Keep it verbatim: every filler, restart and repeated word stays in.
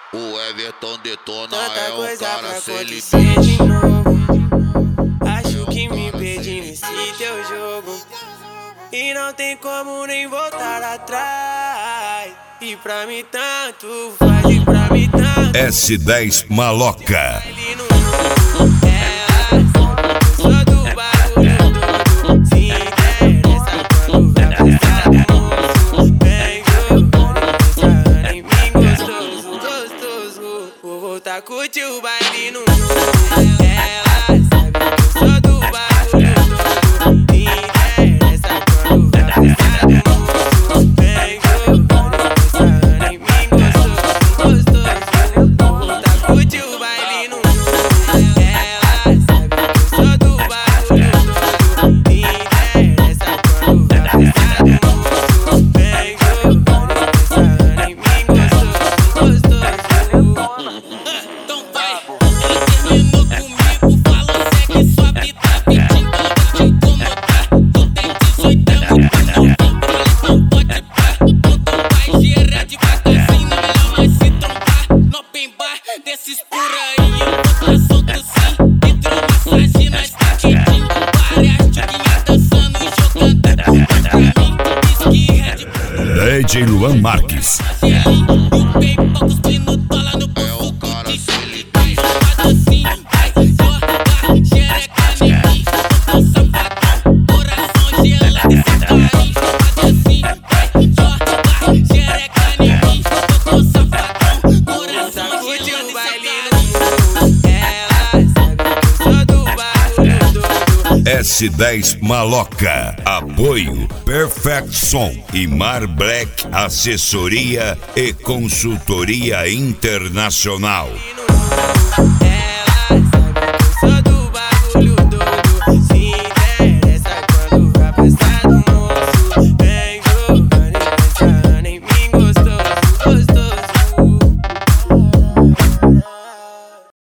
O Everton detona, Tanta é um coisa cara pra sem acontecer limite. de novo. Acho que me perdi nesse teu jogo e não tem como nem voltar atrás. E pra mim tanto faz, e pra mim tanto S dez Maloca. ele não é, sou do bagulho, se interessa quando vai precisar do moço. Vem jogando em mim gostoso, gostoso. Vou voltar a curtir o baile no ela sabe que eu sou do bagulho, se interessa quando vai precisar do moço. Vem jogando em mim gostoso, gostoso. Vou voltar a curtir o baile no ela sabe que eu sou do bagulho, se interessa quando vai precisar do moço. Vem jogando em mim gostoso, gostoso. Então vai, ela terminou comigo, falou segue sua vida, pedindo pra te incomodar. Tu tem dezoito anos, tu não tem prole, então pode pá. Então vai, gira devagarzinho, melhor mais se trombar. No open bar, desses por aí, eu vou tá solto sim. Hidromassagem, nós tá quentinho, várias tchuquinhas dançando e jogando bumbum pra mim. Whisky, Red Bull, D J Luan Marques. e o bem poucos pinos, dólar no bolso do D J. Vai, joga assim, vai, joga xereca em mim. Eu tô safadão, coração gelado e sem carinho. Joga assim, vai, joga xereca em mim. Eu tô safadão, coração Curte gelado o e baile sem no ela sabe que eu sou do bagulho do S dez Maloca. Apoio Perfect Som e Mar Black Assessoria e Consultoria Internacional. baile no